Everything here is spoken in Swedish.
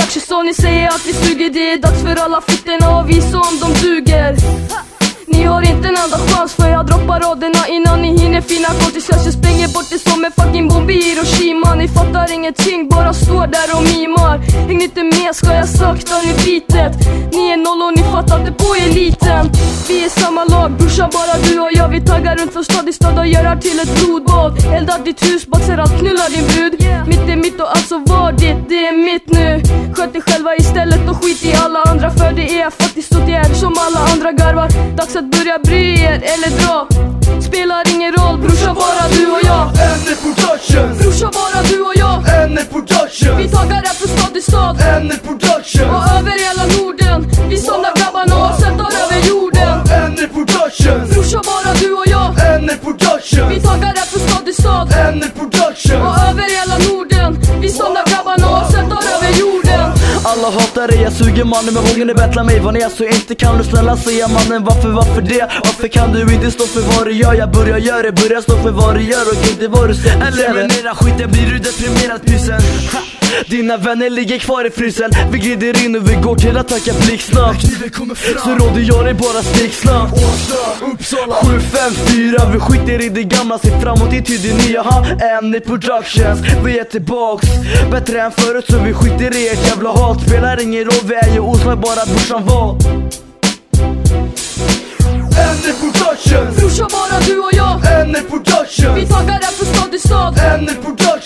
matcher så ni säger att vi suger. Det är dags för alla fittorna och visa om de duger. Ni har inte en enda chans för jag droppar raderna innan ni hinner finna kontis. Jag spränger bort det som en fucking bomb i Hiroshima. Ni fattar ingenting, bara står där och mimar. Häng inte med, ska jag sakta i bitet. Ni är noll och ni fattar inte på eliten. Vi är samma lag, brorsan, bara du och jag. Vi taggar runt från stad i stad och gör här till ett blodbad. Eldar ditt hus, baxar allt, knullar din brud. Mitt är mitt och alltså var ditt, det är mitt nu. Sköt dig själva istället och skit i alla andra. För det är faktiskt åtgärd som alla andra garvar. Dags att börja bry er eller dra. Spelar ingen roll, brorsan, bara du och jag. Ännu production. Brorsan, bara du och jag. Ännu production. Vi taggar här från stad i stad. Ännu production. Och över hela Norden. Vi samlar grabbarna och sätter över jorden. Ännu production. Brorsan, bara du och jag. Ännu production. Vi taggar här från stad i stad. Ännu production. Och över hela Norden. Vi samlar grabbarna och sätter över jorden. Alla hatar det, jag suger mannen, men vågar ni bettla mig vad ni är så inte kan du snälla säga mannen varför det? Varför kan du inte stå för vad du gör? Jag börjar göra det, börjar stå för vad du gör och inte vad du säger. Eliminera skiten, blir du deprimerad pysen? Dina vänner ligger kvar i frysen. Vi glider in och vi går till att tacka blixtsnabbt. Så råder jag dig bara sticksnabbt. Uppsala 754, vi skiter i det gamla, ser framåt i till det nya. Ännu Productions, vi är tillbaks. Bättre än förut så vi skiter i ert jävla hat. Spelar ingen roll, vi är ju osnöjd, bara brorsan var. Ännu Productions. Brorsan, bara du och jag. Ännu Productions. Vi taggar här från stad i stad. Ännu Productions.